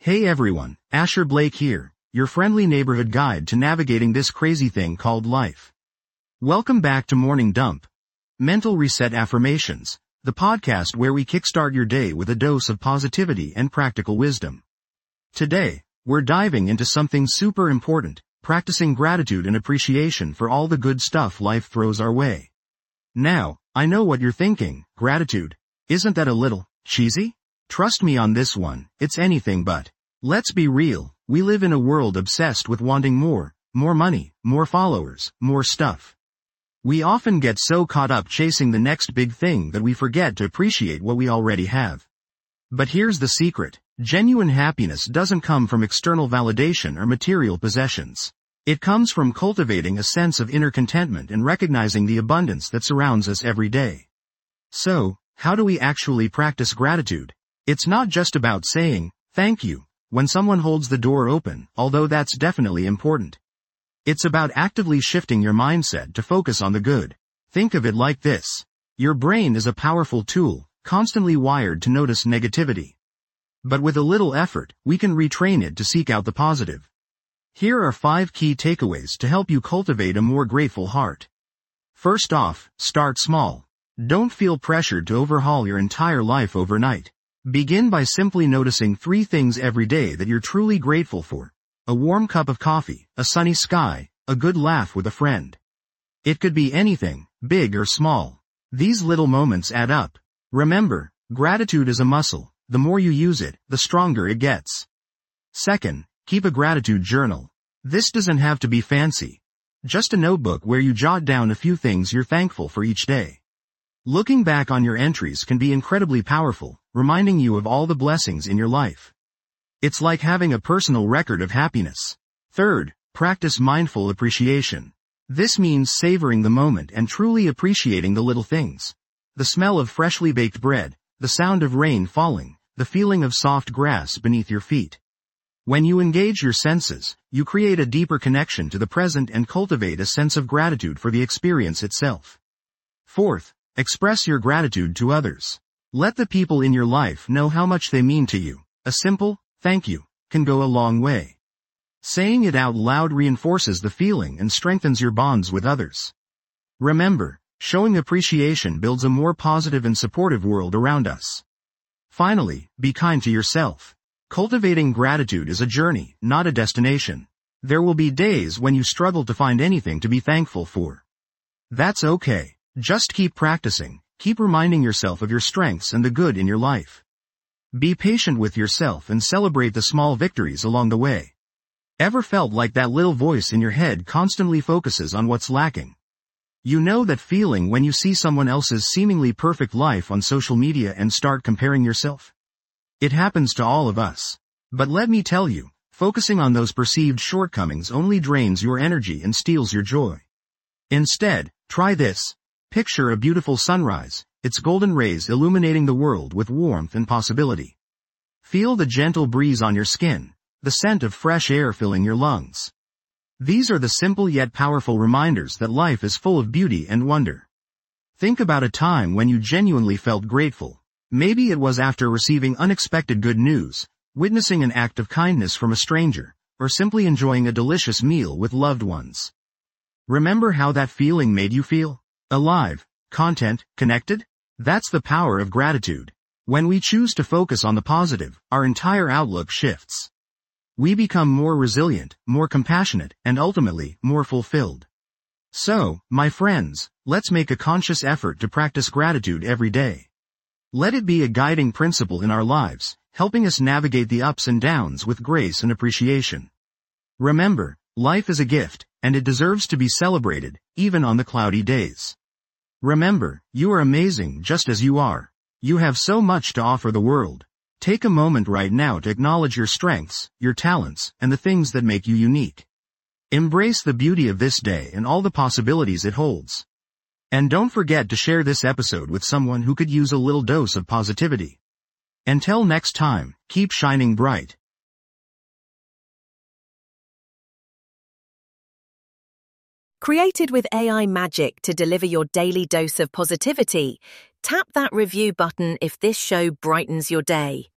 Hey everyone, Asher Blake here, your friendly neighborhood guide to navigating this crazy thing called life. Welcome back to Morning Dump. Mental Reset Affirmations, the podcast where we kickstart your day with a dose of positivity and practical wisdom. Today, we're diving into something super important, practicing gratitude and appreciation for all the good stuff life throws our way. Now, I know what you're thinking, gratitude. Isn't that a little cheesy? Trust me on this one, it's anything but. Let's be real, we live in a world obsessed with wanting more money, more followers, more stuff. We often get so caught up chasing the next big thing that we forget to appreciate what we already have. But here's the secret, genuine happiness doesn't come from external validation or material possessions. It comes from cultivating a sense of inner contentment and recognizing the abundance that surrounds us every day. So, how do we actually practice gratitude? It's not just about saying, thank you, when someone holds the door open, although that's definitely important. It's about actively shifting your mindset to focus on the good. Think of it like this. Your brain is a powerful tool, constantly wired to notice negativity. But with a little effort, we can retrain it to seek out the positive. Here are 5 key takeaways to help you cultivate a more grateful heart. First off, start small. Don't feel pressured to overhaul your entire life overnight. Begin by simply noticing 3 things every day that you're truly grateful for. A warm cup of coffee, a sunny sky, a good laugh with a friend. It could be anything, big or small. These little moments add up. Remember, gratitude is a muscle. The more you use it, the stronger it gets. Second, keep a gratitude journal. This doesn't have to be fancy. Just a notebook where you jot down a few things you're thankful for each day. Looking back on your entries can be incredibly powerful, reminding you of all the blessings in your life. It's like having a personal record of happiness. Third, practice mindful appreciation. This means savoring the moment and truly appreciating the little things. The smell of freshly baked bread, the sound of rain falling, the feeling of soft grass beneath your feet. When you engage your senses, you create a deeper connection to the present and cultivate a sense of gratitude for the experience itself. Fourth, express your gratitude to others. Let the people in your life know how much they mean to you. A simple, thank you, can go a long way. Saying it out loud reinforces the feeling and strengthens your bonds with others. Remember, showing appreciation builds a more positive and supportive world around us. Finally, be kind to yourself. Cultivating gratitude is a journey, not a destination. There will be days when you struggle to find anything to be thankful for. That's okay. Just keep practicing, keep reminding yourself of your strengths and the good in your life. Be patient with yourself and celebrate the small victories along the way. Ever felt like that little voice in your head constantly focuses on what's lacking? You know that feeling when you see someone else's seemingly perfect life on social media and start comparing yourself? It happens to all of us. But let me tell you, focusing on those perceived shortcomings only drains your energy and steals your joy. Instead, try this. Picture a beautiful sunrise, its golden rays illuminating the world with warmth and possibility. Feel the gentle breeze on your skin, the scent of fresh air filling your lungs. These are the simple yet powerful reminders that life is full of beauty and wonder. Think about a time when you genuinely felt grateful. Maybe it was after receiving unexpected good news, witnessing an act of kindness from a stranger, or simply enjoying a delicious meal with loved ones. Remember how that feeling made you feel? Alive, content, connected? That's the power of gratitude. When we choose to focus on the positive, our entire outlook shifts. We become more resilient, more compassionate, and ultimately, more fulfilled. So, my friends, let's make a conscious effort to practice gratitude every day. Let it be a guiding principle in our lives, helping us navigate the ups and downs with grace and appreciation. Remember, life is a gift, and it deserves to be celebrated, even on the cloudy days. Remember, you are amazing just as you are. You have so much to offer the world. Take a moment right now to acknowledge your strengths, your talents, and the things that make you unique. Embrace the beauty of this day and all the possibilities it holds. And don't forget to share this episode with someone who could use a little dose of positivity. Until next time, keep shining bright. Created with AI magic to deliver your daily dose of positivity, tap that review button if this show brightens your day.